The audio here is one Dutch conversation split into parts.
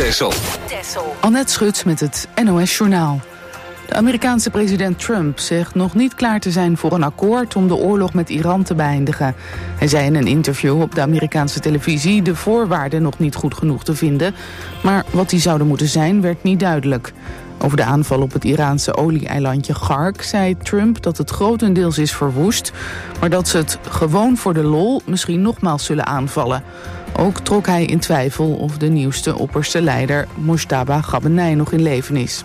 Texel. Annette Schut met het NOS Journaal. De Amerikaanse president Trump zegt nog niet klaar te zijn voor een akkoord om de oorlog met Iran te beëindigen. Hij zei in een interview op de Amerikaanse televisie de voorwaarden nog niet goed genoeg te vinden, maar wat die zouden moeten zijn werd niet duidelijk. Over de aanval op het Iraanse olie-eilandje Gark zei Trump dat het grotendeels is verwoest, maar dat ze het gewoon voor de lol misschien nogmaals zullen aanvallen. Ook trok hij in twijfel of de nieuwste opperste leider Mojtaba Khamenei nog in leven is.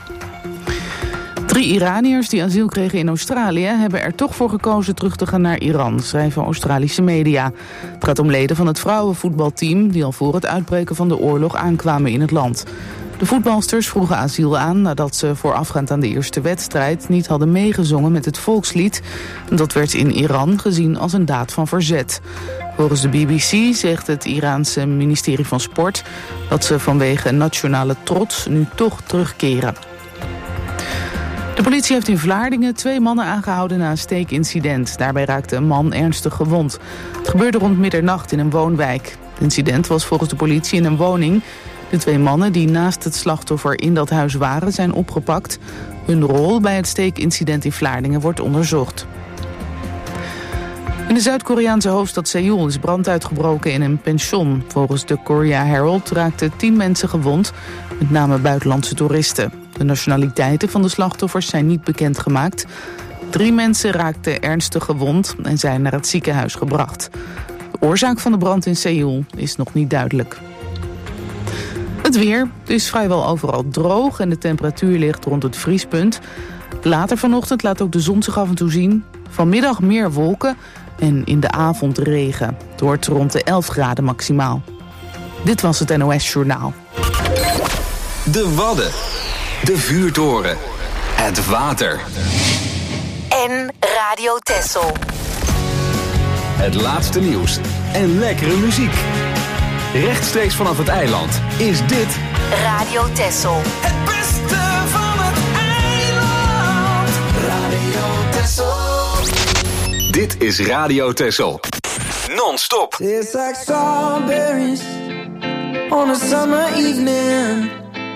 3 Iraniërs die asiel kregen in Australië hebben er toch voor gekozen terug te gaan naar Iran, schrijven Australische media. Het gaat om leden van het vrouwenvoetbalteam die al voor het uitbreken van de oorlog aankwamen in het land. De voetbalsters vroegen asiel aan nadat ze voorafgaand aan de eerste wedstrijd niet hadden meegezongen met het volkslied. Dat werd in Iran gezien als een daad van verzet. Volgens de BBC zegt het Iraanse ministerie van Sport dat ze vanwege nationale trots nu toch terugkeren. De politie heeft in Vlaardingen 2 mannen aangehouden na een steekincident. Daarbij raakte een man ernstig gewond. Het gebeurde rond middernacht in een woonwijk. Het incident was volgens de politie in een woning. De 2 mannen die naast het slachtoffer in dat huis waren zijn opgepakt. Hun rol bij het steekincident in Vlaardingen wordt onderzocht. In de Zuid-Koreaanse hoofdstad Seoul is brand uitgebroken in een pension. Volgens de Korea Herald raakten 10 mensen gewond, met name buitenlandse toeristen. De nationaliteiten van de slachtoffers zijn niet bekendgemaakt. 3 mensen raakten ernstig gewond en zijn naar het ziekenhuis gebracht. De oorzaak van de brand in Seoul is nog niet duidelijk. Het weer is vrijwel overal droog en de temperatuur ligt rond het vriespunt. Later vanochtend laat ook de zon zich af en toe zien. Vanmiddag meer wolken en in de avond regen. Het wordt rond de 11 graden maximaal. Dit was het NOS Journaal. De Wadden. De vuurtoren. Het water. En Radio Texel. Het laatste nieuws en lekkere muziek. Rechtstreeks vanaf het eiland is dit Radio Texel. Het beste van het eiland. Radio Texel. Dit is Radio Texel. Non-stop. Tastes like strawberries on a summer evening,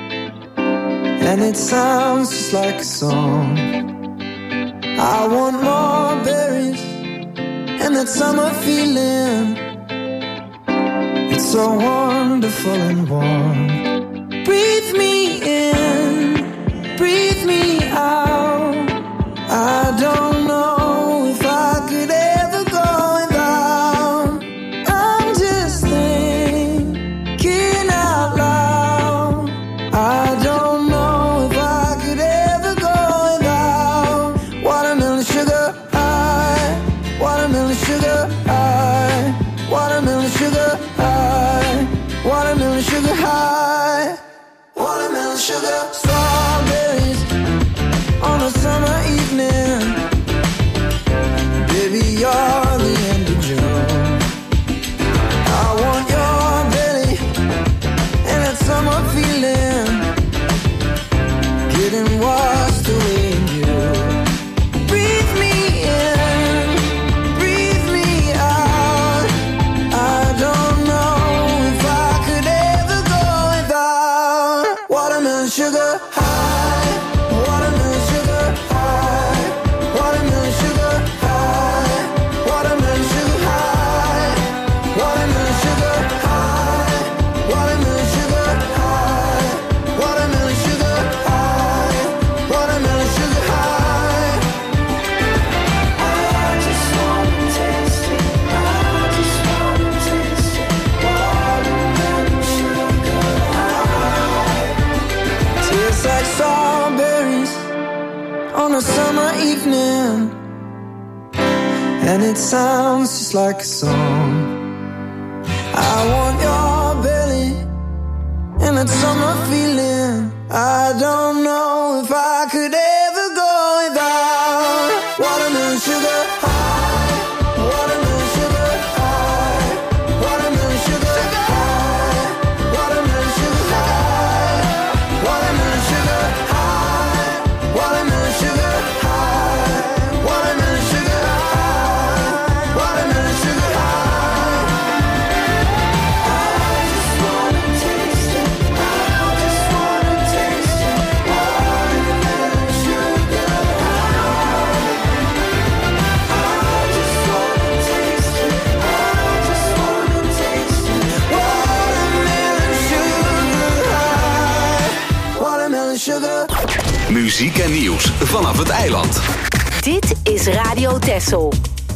and it sounds just like a song. I want more berries and that summer feeling. It's so wonderful and warm. Breathe me in, breathe me out. I don't know if I could ever go without. I'm just thinking out loud. I don't know if I could ever go without watermelon sugar high, watermelon sugar high, watermelon sugar high, watermelon sugar high, watermelon sugar. Strawberries on a summer evening. Baby, you're the end of June. I want your belly and that summer feeling, getting washed away in you. Breathe me in, breathe me out. I don't know if I could ever go without watermelon sugar high, watermelon sugar high, watermelon sugar high, watermelon sugar high, watermelon sugar high, watermelon sugar high, watermelon sugar high, watermelon sugar high. I just wanna taste it, I just wanna taste it, watermelon sugar high. Tastes like strawberries on a summer evening, and it sounds just like a song. I want your belly and that summer feeling. I don't know if I could ever go without watermelon sugar high, watermelon sugar high, watermelon sugar high, watermelon sugar high, watermelon sugar high, watermelon sugar high, watermelon sugar high, watermelon sugar high. Muziek en nieuws vanaf het eiland. Dit is Radio Texel.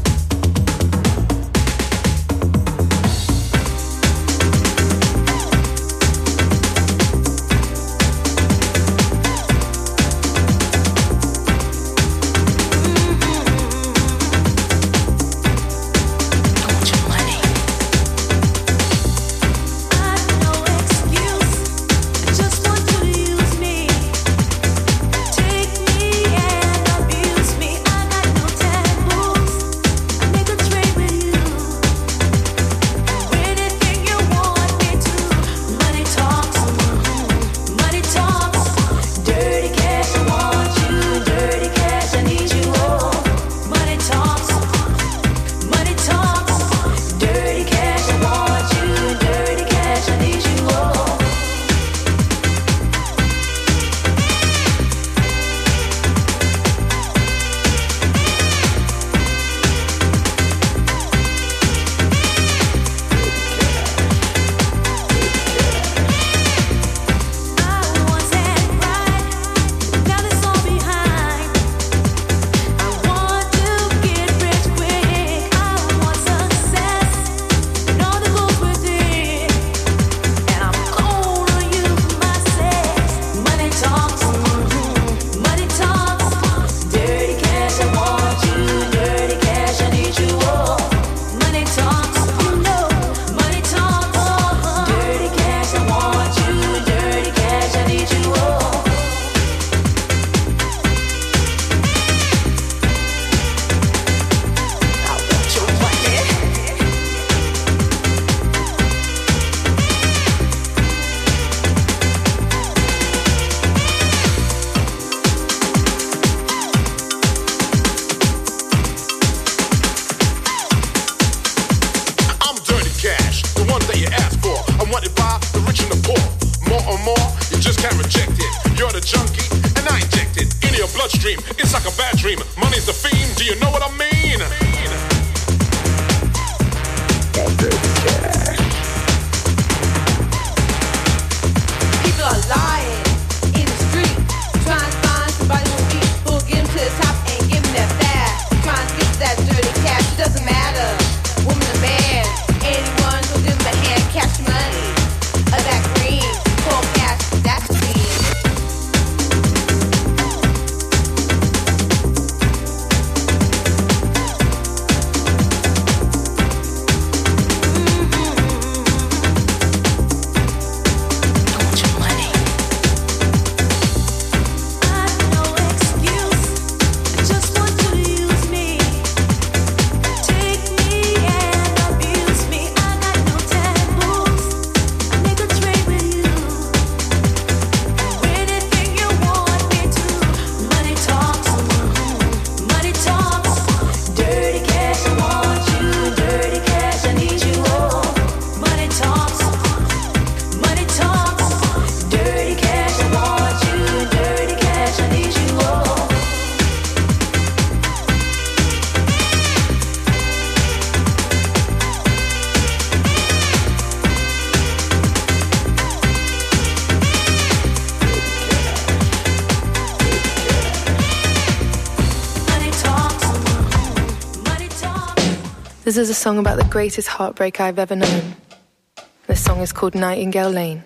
This is a song about the greatest heartbreak I've ever known. This song is called Nightingale Lane.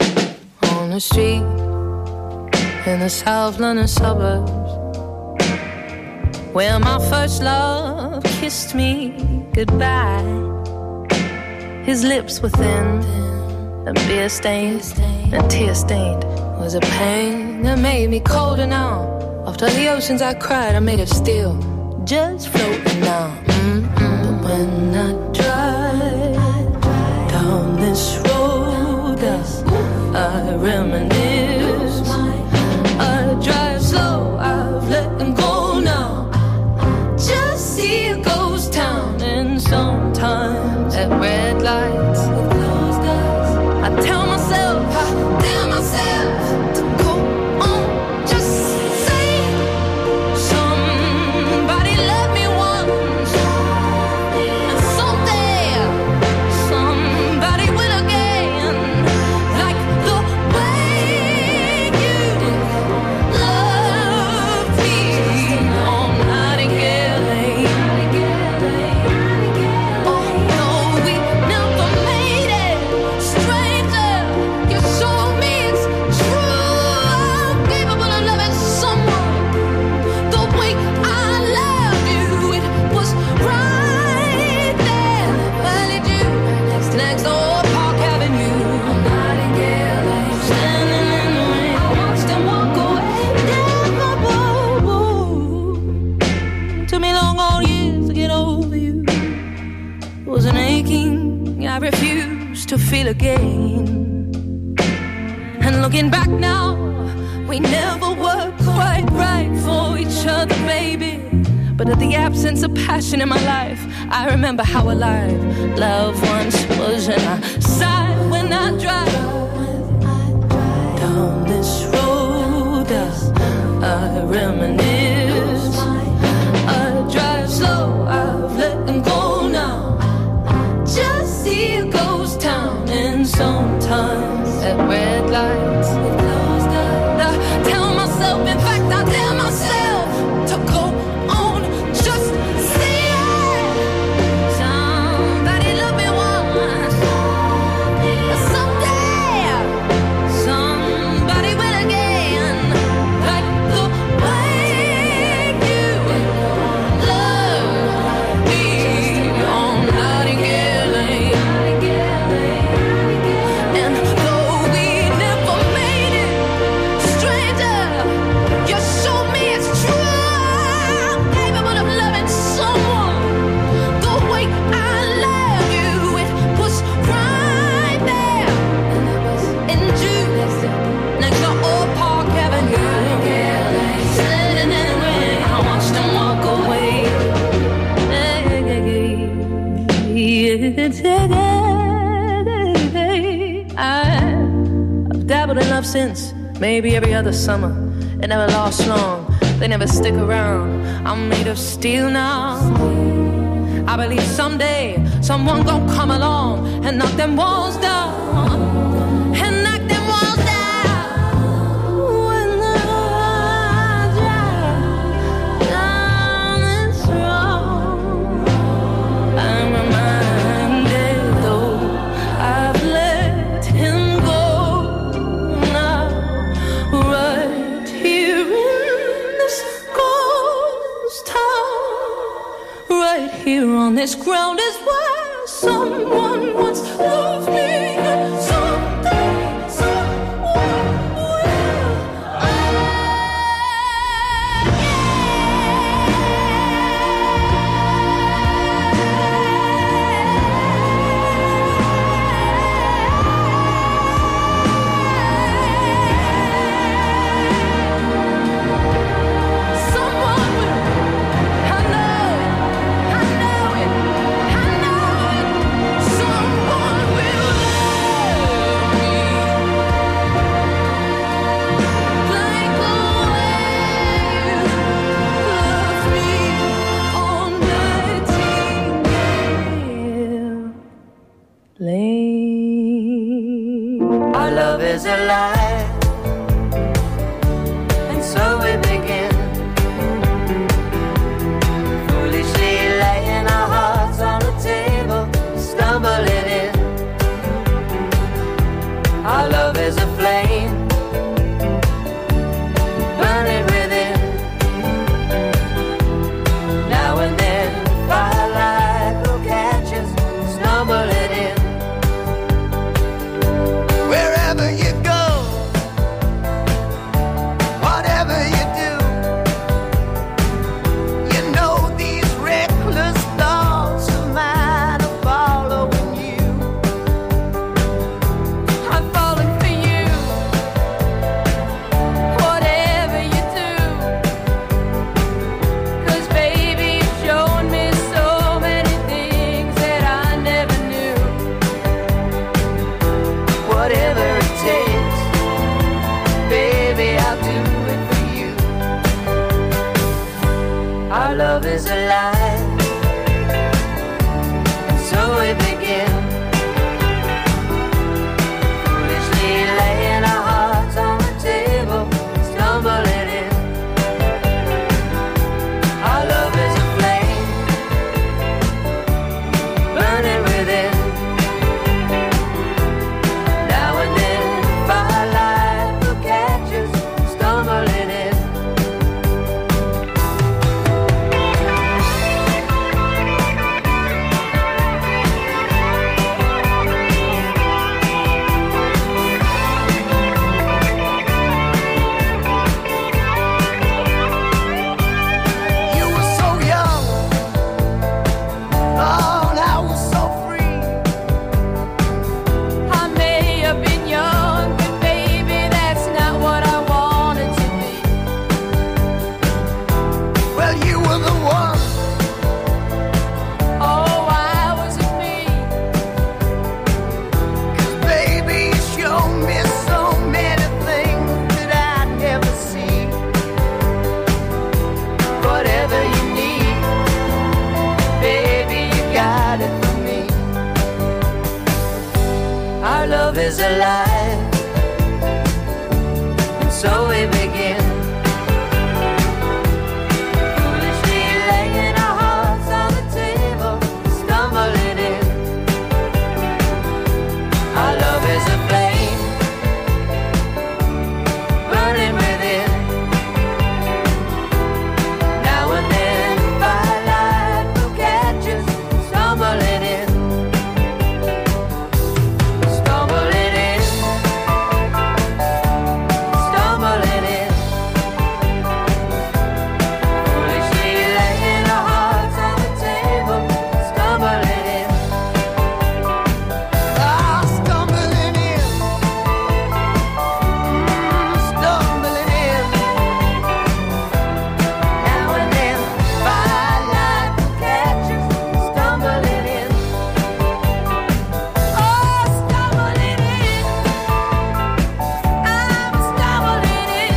On the street in the South London suburbs, where my first love kissed me goodbye. His lips were thin and beer-stained and tear-stained. Was a pain that made me colder now. After the oceans I cried, I made of steel, just floating now. But when I drive down this road, I reminisce. I drive slow, I've let them go now. Just see a ghost town, and sometimes at red lights with closed eyes, I tell myself to go on. Just say somebody loved me once, and somebody I refuse to feel again. And looking back now, we never were quite right for each other, baby. But at the absence of passion in my life, I remember how alive love once was. And I sigh when I drive down this road. I reminisce. I drive slow, I've let them go now. Just see a ghost town, and sometimes at red lights it goes down. I tell myself, in fact I tell myself to go on, just see it. Somebody love me once, but someday somebody will again. Like the way you love me on Nightingale Lane. And though we never made it, stranger, you showed me it's true. I'm capable of loving someone the way I love you. It was right there, and it was in June, next to Old Park Avenue. Sitting in the rain, I watched them walk away. I've dabbled in love since, maybe every other summer. It never lasts long, they never stick around. I'm made of steel now. I believe someday someone gon' come along and knock them walls down. And knock them walls down. When I drive down this road, I'm reminded, though I've let him go now. Right here in this ghost town, right here on this ground is where someone once loved me, and someday someone will. Someone will. I know it. I know it. I know it. Someone will love me like the way you love me on Nightingale Lane. Our love is a lie, and so we begin. Foolishly laying our hearts on the table, stumbling in. Our love is a flame, burning within. Now and then, firelight will catch us, stumbling in. Wherever you go, whatever you do, you know these reckless thoughts of mine are following you. I'm falling for you. Whatever you do, 'cause baby, you've shown me so many things that I never knew. Whatever it takes, baby, I'll do it for you. Our love is a lie, and so we begin. Foolishly laying our hearts on the table, stumbling in. Our love is a flame, burning within. Now and then, firelight will catch us, stumbling in. our love is alive. And so we begin. Foolishly laying our hearts on the table, stumbling in. Our love is a flame, burning within. Now and then firelight will catch us, stumbling in. Stumbling in. Stumbling in. Foolishly laying our hearts on the table, stumbling in. Ah, stumbling in. Stumbling in. Now and then firelight will catch us, stumbling in. Oh, stumbling in. I'm stumbling in.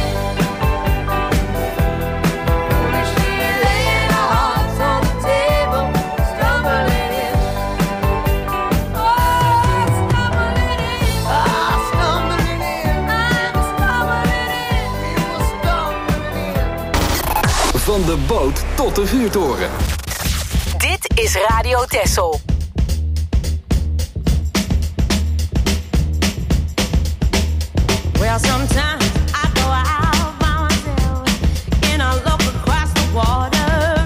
Foolishly laying our hearts on the table, stumbling in. Oh, stumbling in. Ah, stumbling in. I'm stumbling in. We were stumbling in. Van de boot tot de vuurtoren. Dit is Radio Texel. Well, sometimes I go out by myself and I look across the water,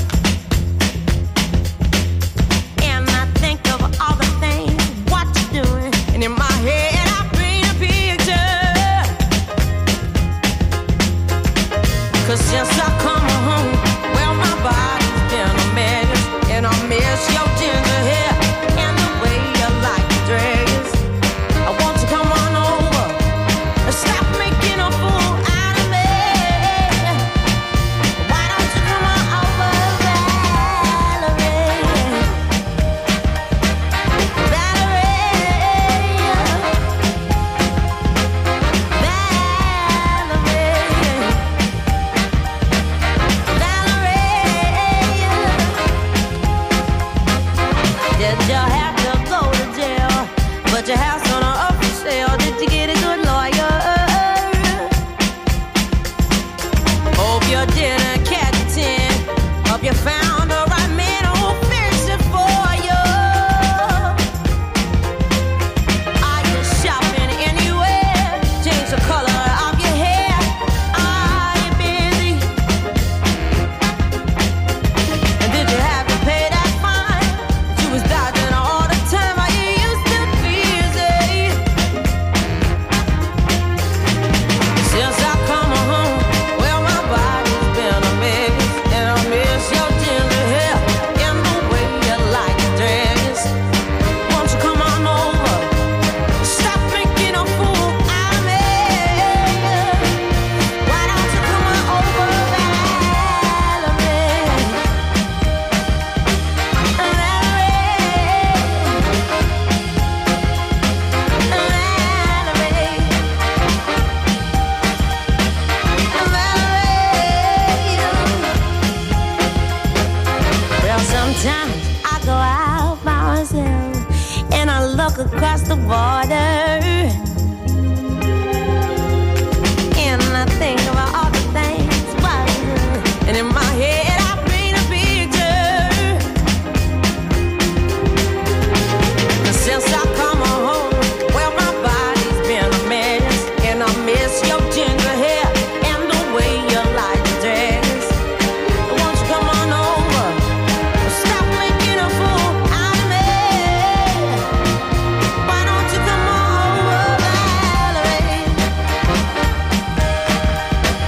and I think of all the things what you're doing, and in my head I paint a picture. 'Cause since I come home, well, my body's been a mess, and I miss your ginger hair and the way you like your dress. I want you to come on over. Stop making a fool out of me. Why don't you come on over, Valerie? Valerie. Valerie. Did you have to go to jail? But your house on up for sale. Did you get a good lawyer? Hope you didn't catch a 10. Hope you found the right man who'll fix it for you. Are you shopping anywhere? Change the color of your hair. Are you busy? And did you have to pay that fine? You was dodging all the time. Are you used to busy? Since I come home, well, my body's been a mess, and I miss your ginger hair and the way you like your dress. Won't you come on over? Stop making a fool out of me. Why don't you come on over, Valerie? Well, sometimes I go out by myself and I look across the water, and I think about all the things what I do. And in my head I paint a picture. 'Cause since I come home, well, my body's been a mess, and I miss your ginger hair and the way you like your dress. Won't you come on over? Stop making a fool out of me. Why don't you come on over, Valerie?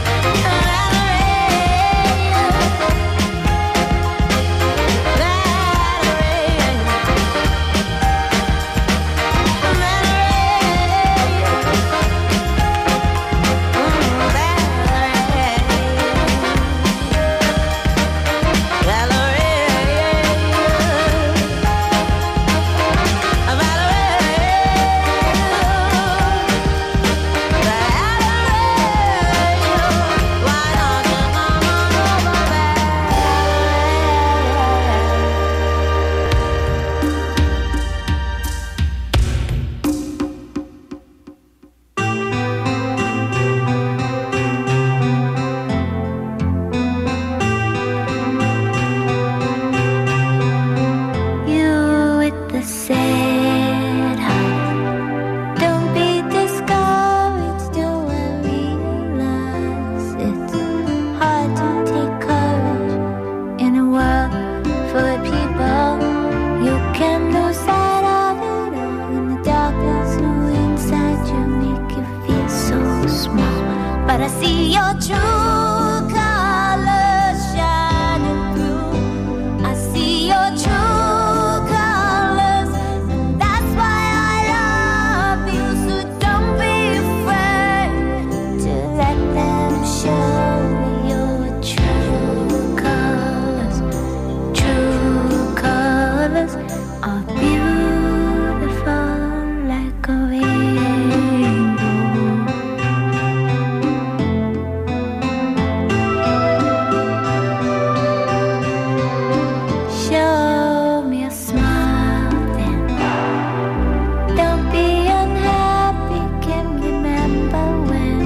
but I see your true colors shining through. I see your true colors, and that's why I love you. So don't be afraid to let them show your true colors. True colors are beautiful like a rainbow. Show me a smile then. Don't be unhappy, can remember when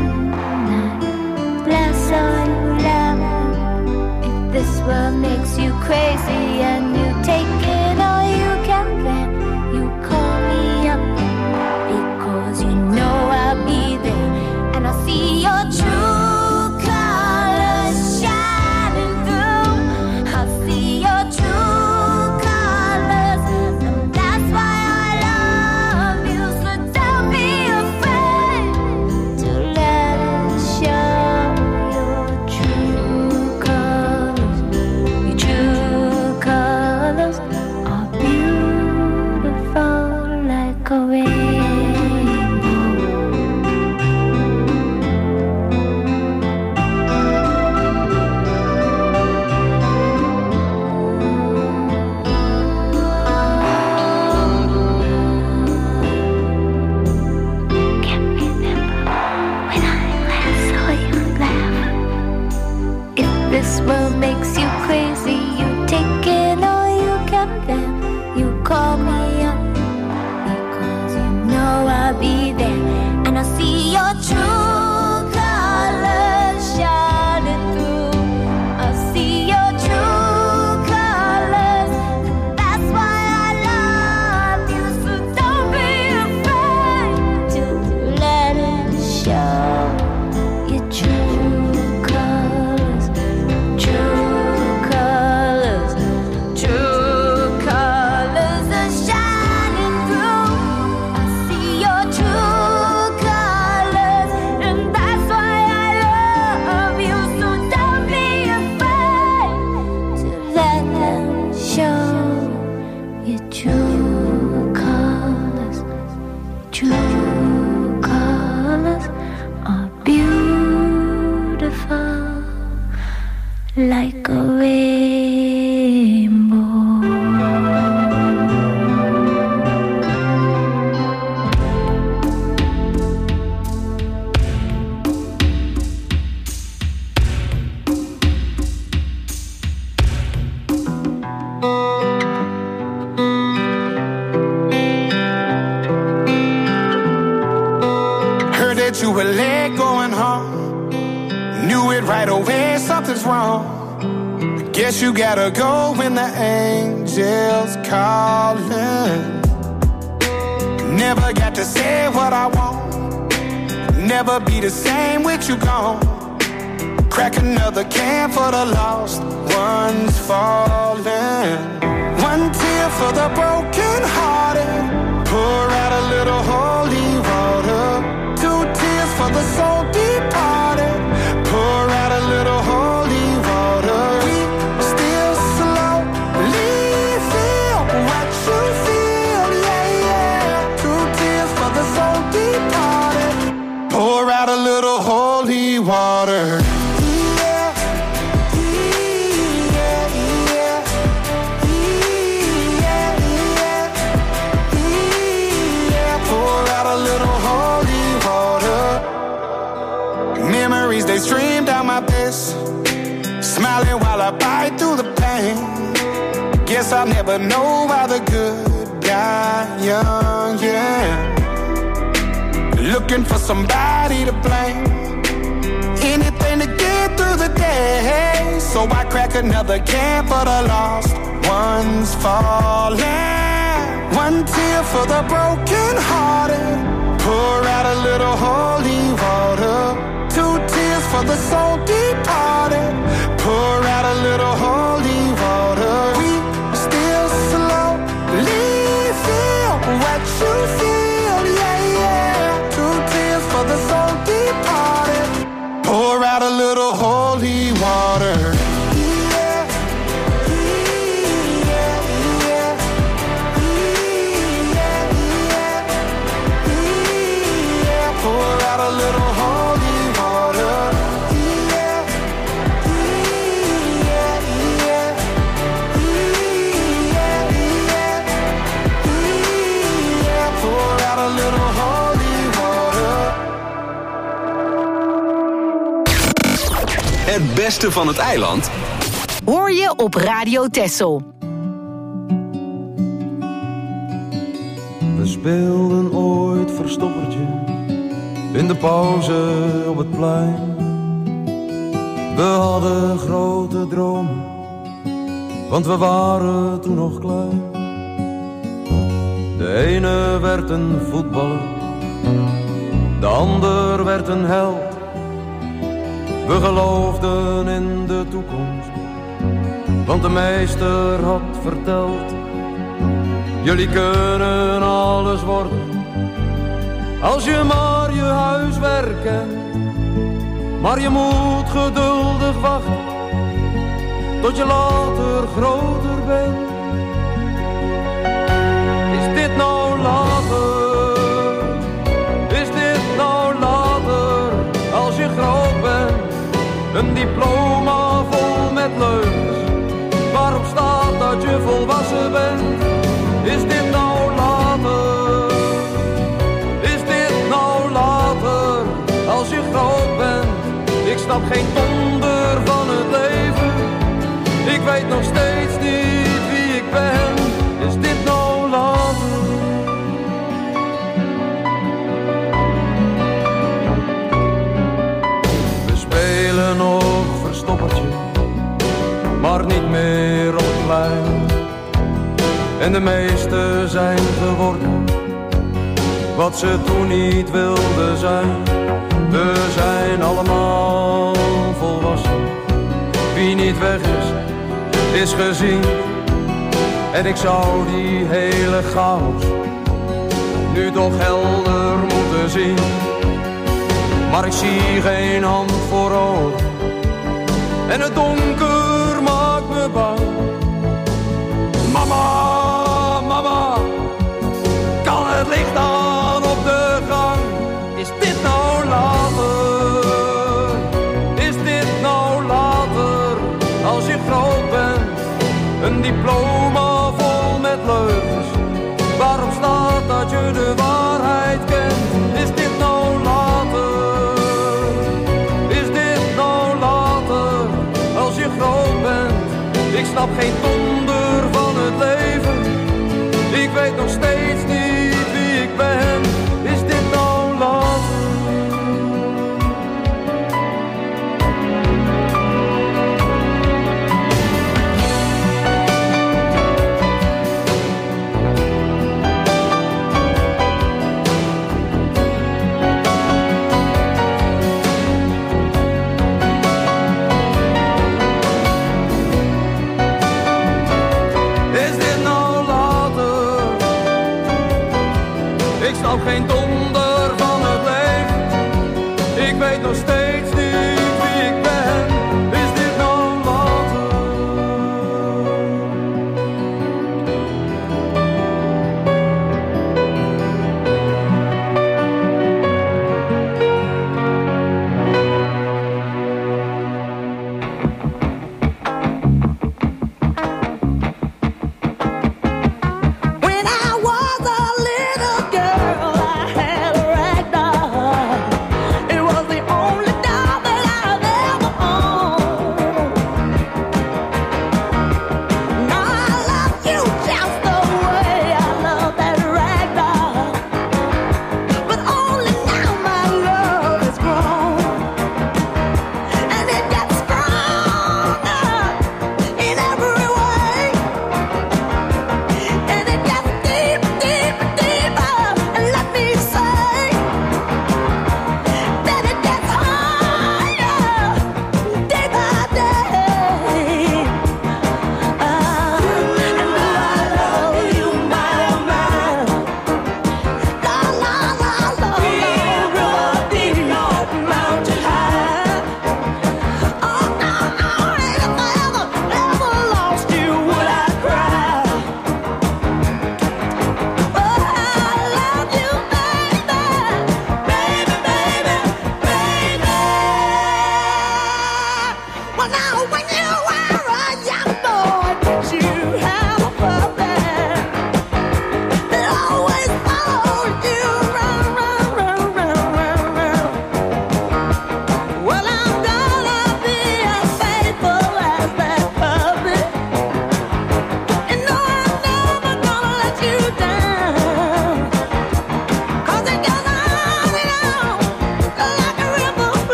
I saw you laughing. If this world makes you crazy and you take it all you can, then you call me up, because you know I'll be there. And I see your true colors shining through. I see your true colors, and that's why I love you. So don't be afraid to let it show your true colors. Your true colors are beautiful like a rainbow. Can't remember when I last saw you laugh. If this world makes you crazy, you take it all you can, then you call me up, because you know I'll be there. And I see your true colors shining through. I see your true colors, and that's why I love you. So don't be afraid to let it show your true colors. True colors, true colors are shining through. I see your true colors, and that's why I love you. So don't be afraid to let them show your true colors. True colors are beautiful like a rainbow. Heard that you were late going home. Knew it right away, something's wrong. Guess you gotta go when the angels calling. Never got to say what I want. Never be the same with you gone. Crack another can for the lost ones falling. One tear for the broken hearted. Pour out a little holy water. Two tears for the soul departed. Pour out a little holy water. We still slowly feel what you feel, yeah, yeah. Two tears for the soul departed. Pour out a little holy water. They stream down my face, smiling while I bite through the pain. Guess I'll never know why the good die young, yeah. Looking for somebody to blame, anything to get through the day. So I crack another can for the lost ones falling. One tear for the broken hearted. Pour out a little holy water. Two tears for the soul departed. Pour out a little holy water. We still slowly feel what you feel, yeah, yeah. Two tears for the soul departed. Het beste van het eiland hoor je op Radio Texel. We speelden ooit verstoppertje in de pauze op het plein. We hadden grote dromen, want we waren toen nog klein. De ene werd een voetballer, de ander werd een held. We geloofden in de toekomst, want de meester had verteld: jullie kunnen alles worden, als je maar je huiswerk kent. Maar je moet geduldig wachten, tot je later groter bent. Is dit nou later? Is dit nou later? Als je groot bent, een diploma vol met leugens, waarop staat dat je volwassen bent. Is dit nou later? Is dit nou later? Als je groot bent, ik snap geen donder van het leven. Ik weet nog steeds niet wie ik ben. Is dit nou later? We spelen nog verstoppertje, maar niet meer op het plein. En de meesten zijn geworden wat ze toen niet wilden zijn. We zijn allemaal volwassen. Wie niet weg is, is gezien. En ik zou die hele chaos nu toch helder moeten zien. Maar ik zie geen hand voor ogen en het donker maakt me bang. Mama, mama, kan het licht aan op de gang? Is dit nou later? Is dit nou later? Als je groot bent, een diploma vol met leugens, waarop staat dat je de waarheid kent. Is dit nou later? Is dit nou later? Als je groot bent, ik snap geen donder van het leven. Ik weet nog steeds niet wie ik ben. Is dit nou later? Geen donder van het leven. Ik weet nog steeds niet wie ik ben. Is dit nou later? When I was a little girl, I had a rag doll. It was the only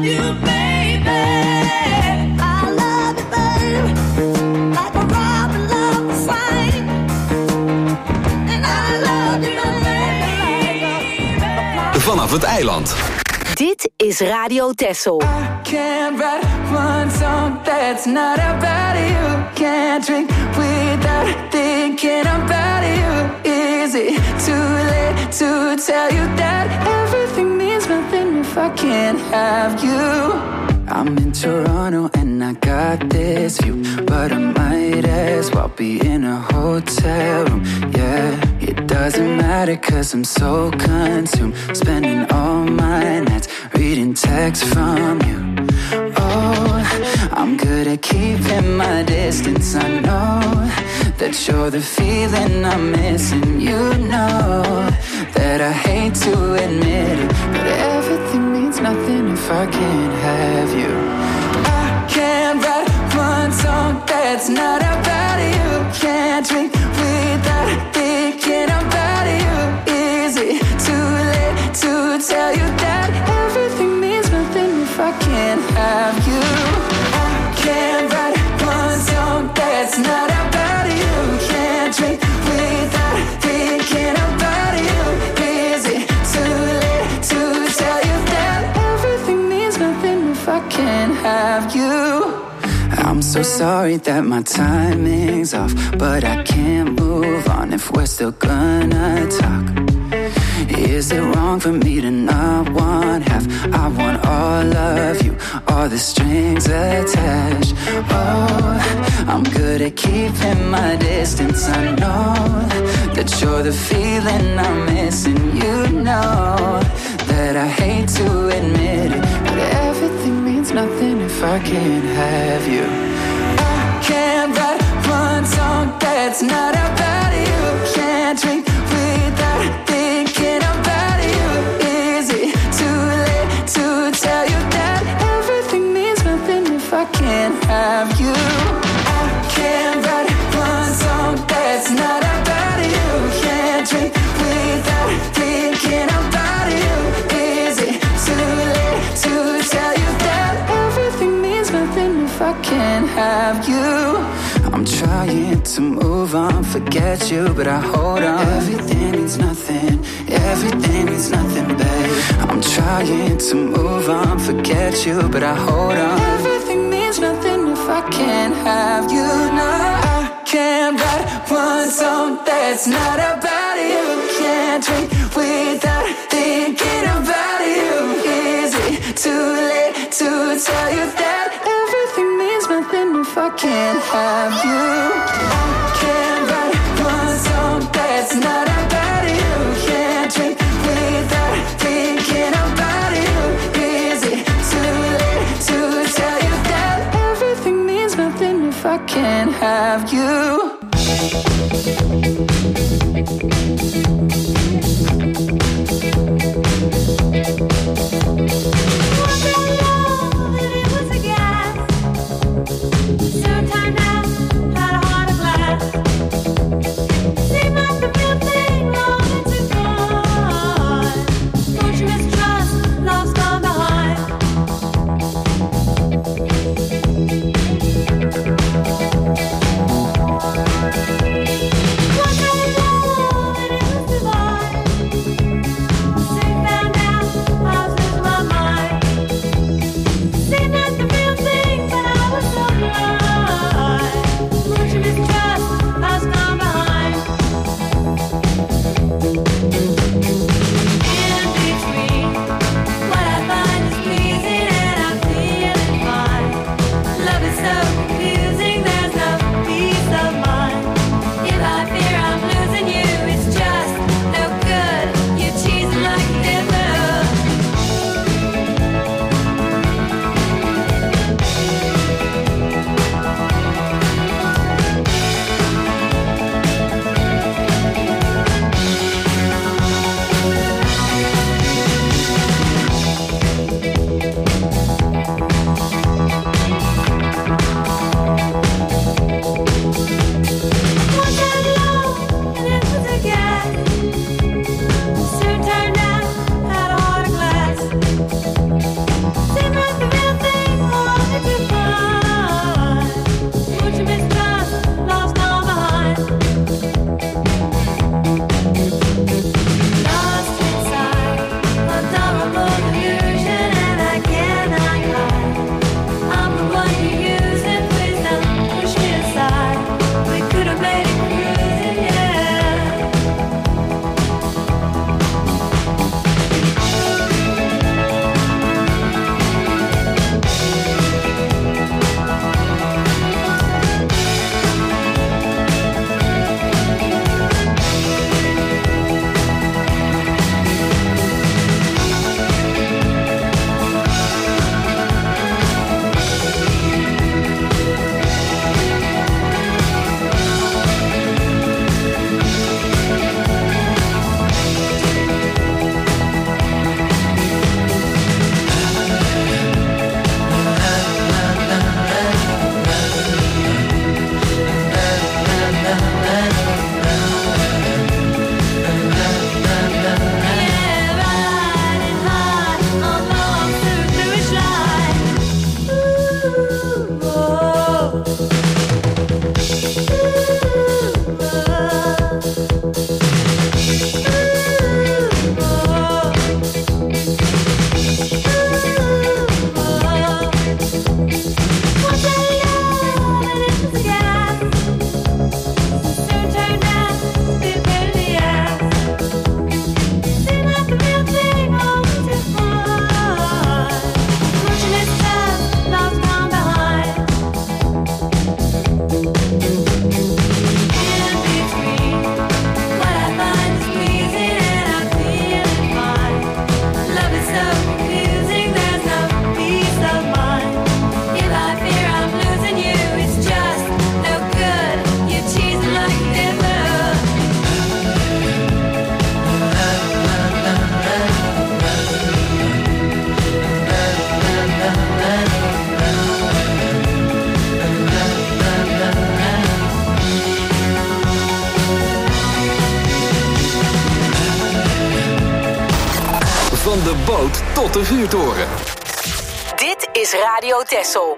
you, baby. I love you, baby. Like a robin love the flame. And I love you, baby. Vanaf het eiland. Dit is Radio Texel. I can't write one song that's not about you. Can't drink without thinking about you. Is it too late to tell you that everything means nothing if I can't have you? I'm in Toronto and I got this view, but I might as well be in a hotel room. Yeah, it doesn't matter 'cause I'm so consumed, spending all my nights reading texts from you. Oh, I'm good at keeping my distance. I know that you're the feeling I'm missing. You know that I hate to admit it, but everything means nothing if I can't have you. I can't write one song that's not about you. Can't drink without thinking about you. Is it too late to tell you that everything means nothing if I can't have you? I can't write one song that's not about you. Can't drink without thinking about you. Is it too late to tell you that everything means nothing if I can't have you? I'm so sorry that my timing's off, but I can't move on if we're still gonna talk. Is it wrong for me to not want half? I want all of you, all the strings attached. Oh, I'm good at keeping my distance. I know that you're the feeling I'm missing. You know that I hate to admit it, but everything means nothing if I can't have you. I can't write one song that's not about you. Can't drink without thinking about you. Is it too late to tell you that everything means nothing if I can't have you? I can't write one song that's not about you. Can't drink without thinking about you. Is it too late to tell you that everything means nothing if I can't have you? I'm trying to move on, forget you, but I hold on. Everything means nothing, everything means nothing, babe. I'm trying to move on, forget you, but I hold on. Everything means nothing if I can't have you. No, I can't write one song that's not about you. Can't drink without thinking about you. Is it too late to tell you that everything means nothing if I can't have you? I can't write one song that's not about you. Can't drink without thinking about you. Is it too late to tell you that everything means nothing if I can't have you? Soon time now, had a heart. sloot tot de vuurtoren. Dit is Radio Texel.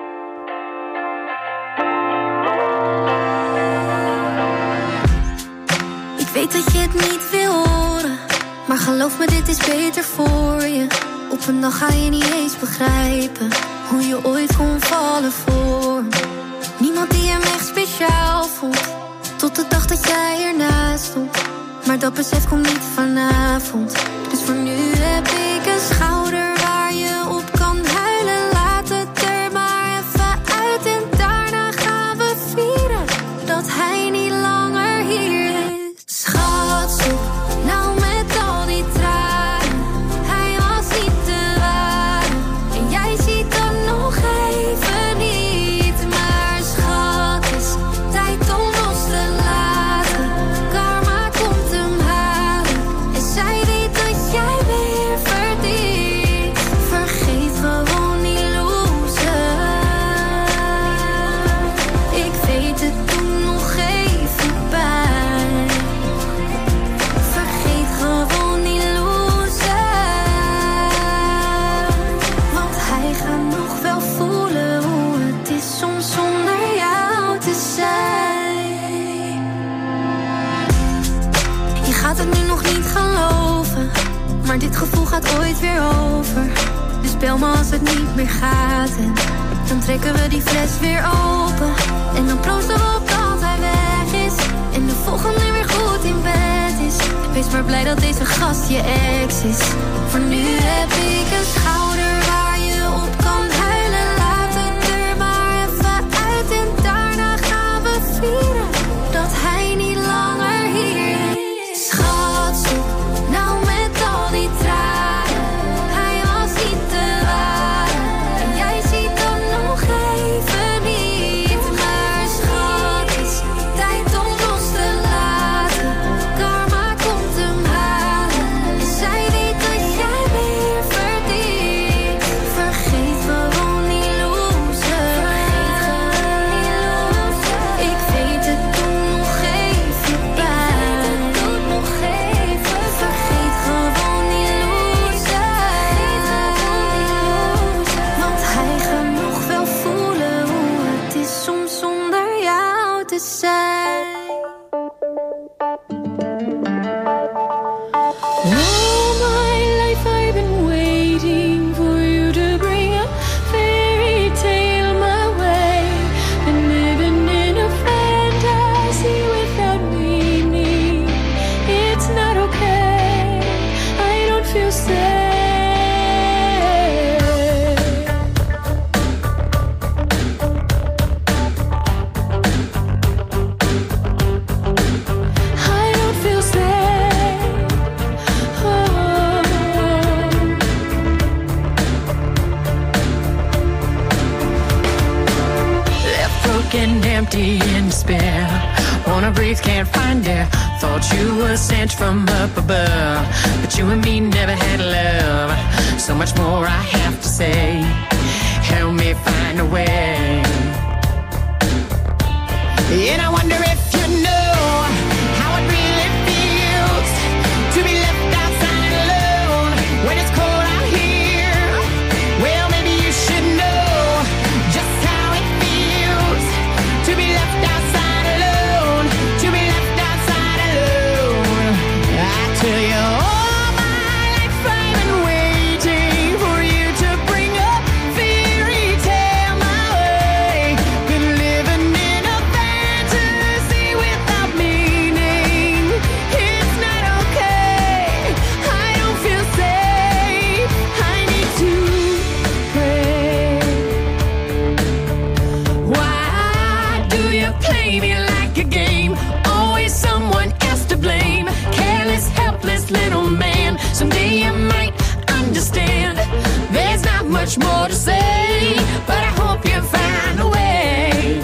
Ik weet dat je het niet wil horen, maar geloof me, dit is beter voor je. Op een dag ga je niet eens begrijpen hoe je ooit kon vallen voor me. Niemand die hem echt speciaal vond, tot de dag dat jij ernaast stond. Maar dat besef komt niet vanavond. Dus voor nu heb ik een schouder waar je op kan huilen. Laat het er maar even uit en daarna gaan we vieren dat hij niet langer hier is. Schat, stop nou met al die tranen. Hij was niet te ware en jij ziet dat nog even niet. Maar schat, het is tijd om los te laten. Karma komt hem halen en zij weet dat jij weer verdient. Vergeet gewoon die loser. Ik weet het, doet nog even pijn. Vergeet gewoon die loser. Want hij gaat nog wel voelen hoe het is soms zonder jou te zijn. Je gaat het nu nog niet geloven, maar dit gevoel gaat ooit weer over. Dus bel me als het niet meer gaat en dan trekken we die fles weer open. En dan proosten we op dat hij weg is en de volgende weer goed in bed is. Wees maar blij dat deze gast je ex is. Voor nu heb ik een schouder waar je op kan huilen. Laat het er maar even uit en daarna gaan we vieren dat hij niet langer hier is. Schat, stop nou met al die tranen. Hij was niet te ware en jij ziet dat nog even niet. Maar schat, het is tijd om los te laten. Karma komt hem halen en zij weet dat jij weer verdient. Vergeet gewoon die loser. Ik weet het, doet nog even pijn. Vergeet gewoon die loser. Want hij gaat nog wel voelen hoe het is soms zonder jou te zijn. All my life I've been waiting for you to bring a fairy tale my way. Been living in a fantasy without meaning. It's not okay, I don't feel safe. I don't feel safe. Oh. Left broken, empty, in despair. Wanna breathe, can't find air. Thought you were sent from up above, but you and me never had love. So much more I have to say. Help me find a way. And I wonder if you know how it really feels to be left outside alone when it's cold out here. Well, maybe you should know just how it feels to be left outside alone, to be left outside alone. I tell you, all my life I've been waiting for you to bring a fairy tale my way. Been living in a fantasy without meaning. It's not okay, I don't feel safe. I need to pray. Why do you play me like a game? Always someone else to blame. Careless, helpless little man. Someday you might understand. There's not much more to say, but I hope you find a way.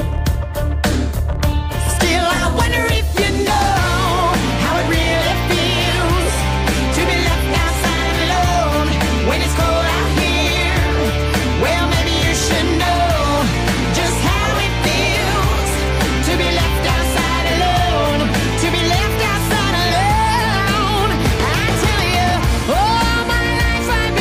Still, I wonder if you know how it really feels to be left outside alone when it's cold out here. Well, maybe you should know just how it feels to be left outside alone, to be left outside alone. I tell you, all my life I've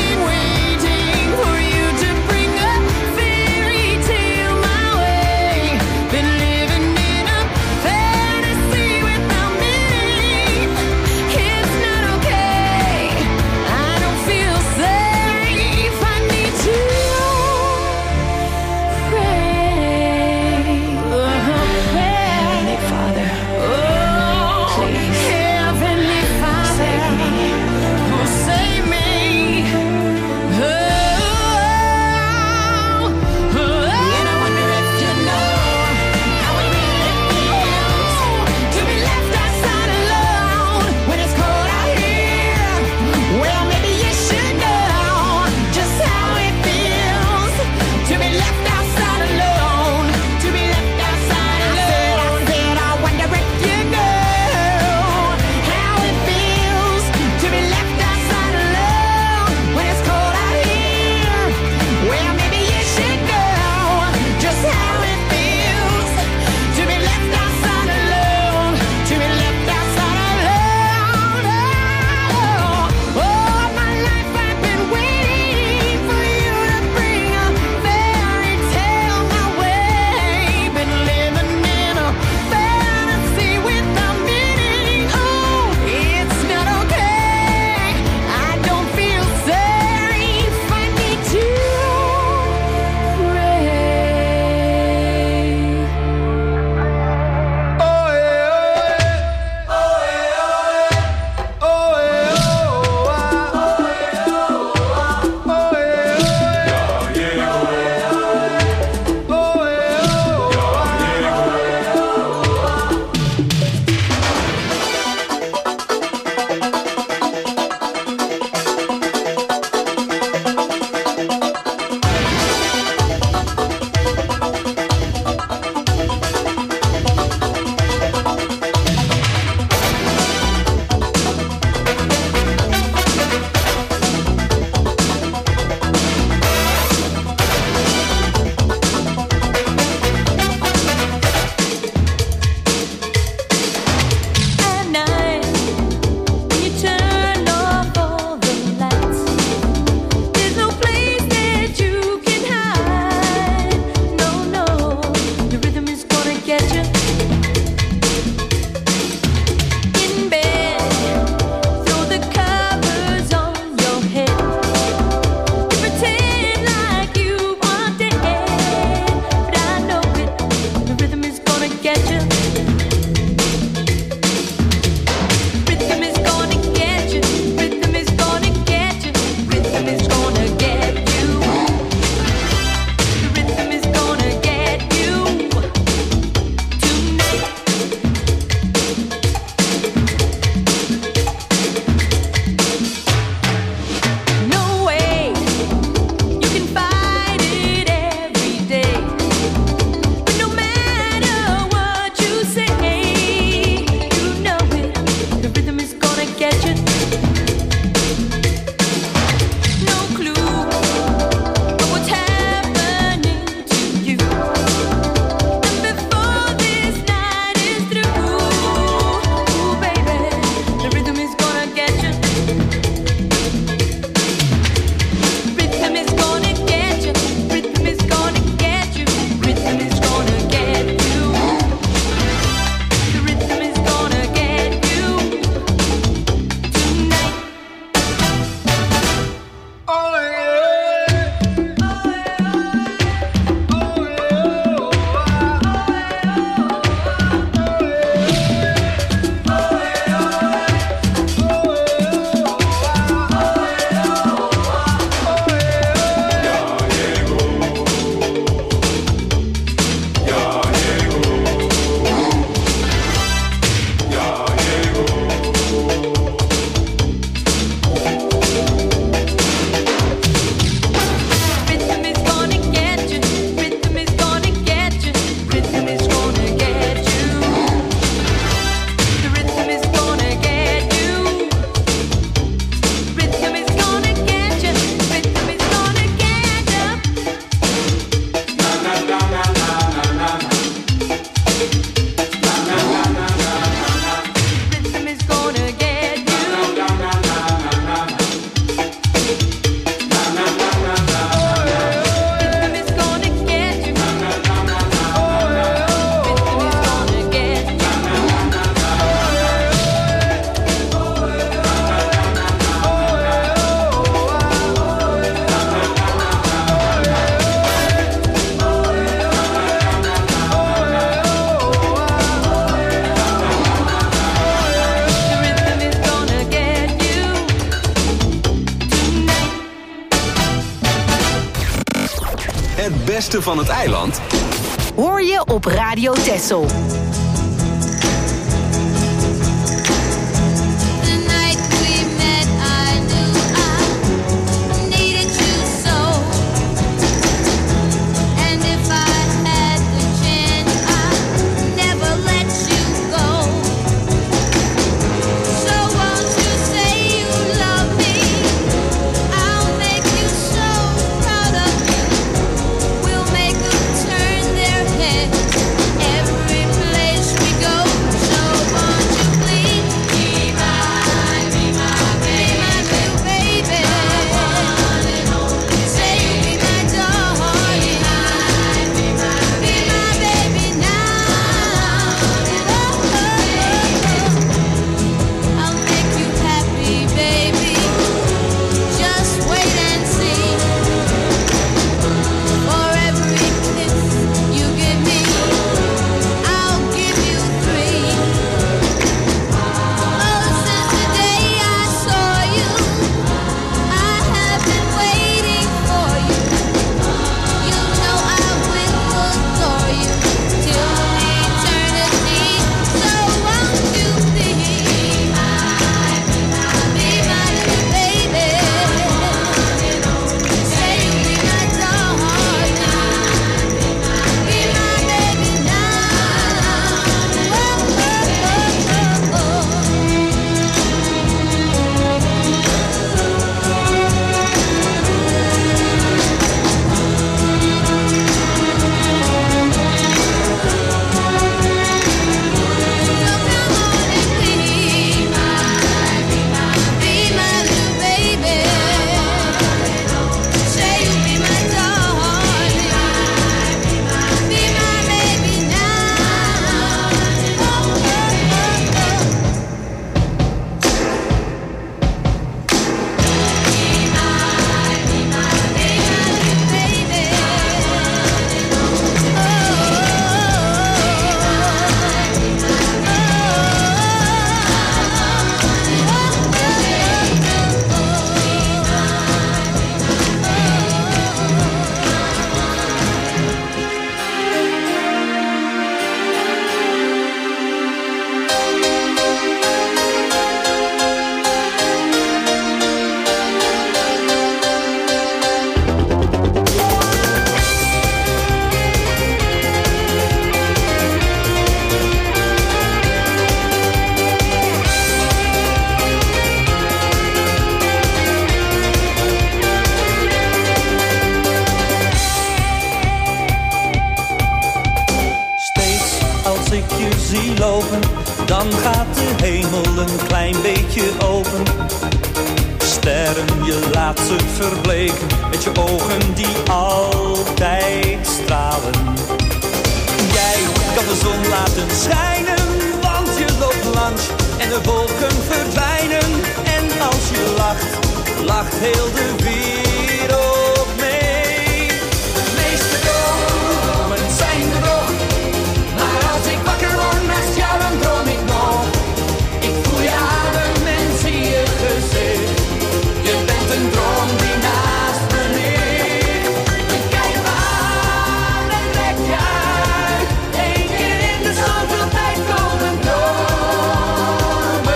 Het beste van het eiland hoor je op Radio Texel. Dan gaat de hemel een klein beetje open. Sterren, je laat ze verbleken met je ogen die altijd stralen. Jij kan de zon laten schijnen, want je loopt langs en de wolken verdwijnen. En als je lacht, lacht heel de wereld mee. De meeste dromen zijn bedrog, maar als ik wakker word naast jou, dan droom ik nog. Ik voel je adem en zie je gezicht. Je bent een droom die naast me ligt. Je kijkt me aan en trekt je uit. Eén keer in de zoveel tijd komen dromen.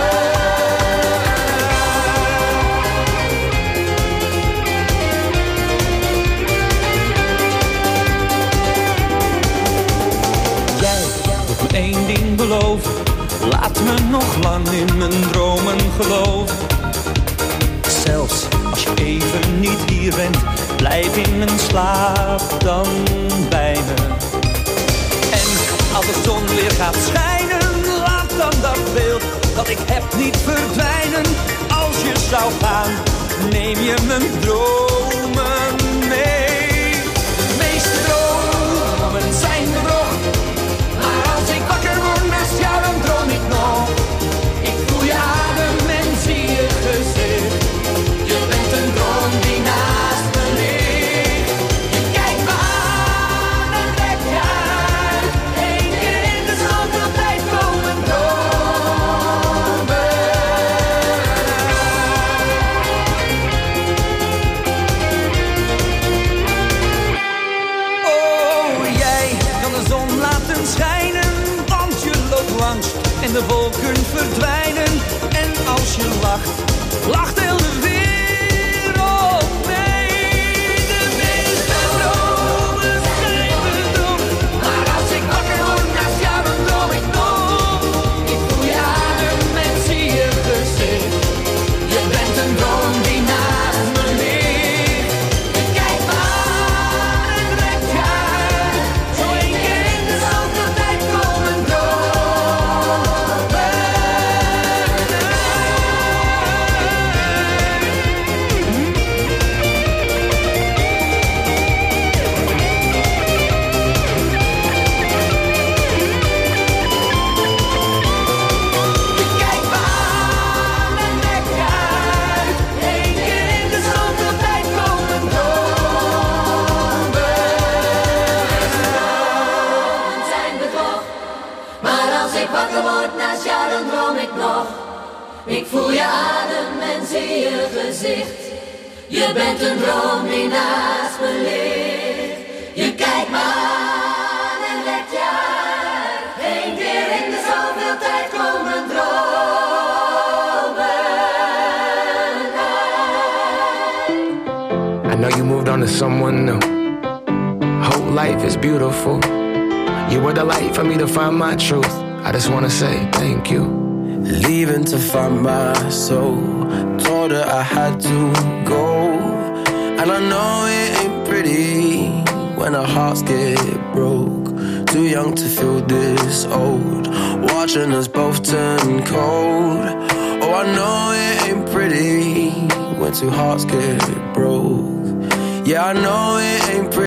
Jij moet me één ding beloven. Laat me nog lang in mijn dromen geloven. Zelfs als je even niet hier bent, blijf in mijn slaap dan bij me. En als de zon weer gaat schijnen, laat dan dat beeld dat ik heb niet verdwijnen. Als je zou gaan, neem je mijn dromen mee. De meeste dromen zijn bedrog, maar als ik wakker word naast jou, dan droom ik nog. Ik voel je adem en zie je gezicht. Je bent een droom die naast me ligt. Je kijkt me aan en trekt je uit. Eén keer in de zoveel tijd komen dromen. de wolken verdwijnen. En als je lacht, lacht heel de wereld mee. De meeste dromen zijn bedrog, maar als ik wakker word naast jou, dan droom ik nog. Ik voel je adem en zie je gezicht. Je bent een droom die naast me ligt. Je kijkt me aan en trekt je uit. Zo één keer in de zoveel tijd komen dromen uit. Je kijkt me aan en trekt je uit. Eén keer in de zoveel tijd komen dromen. Zijn bedrog, maar als ik wakker word naast jou, dan droom ik nog. Ik voel je adem en zie je gezicht. Je bent een droom die naast me ligt. Je kijkt me aan en lekt je uit. Eén keer in de zoveel tijd komen dromen uit. I know you moved on to someone new. Whole life is beautiful. You were the light for me to find my truth. I just wanna say thank you. Leaving to find my soul. Told her I had to go. And I know it ain't pretty when our hearts get broke. Too young to feel this old. Watching us both turn cold. Oh, I know it ain't pretty when two hearts get broke. Yeah, I know it ain't pretty.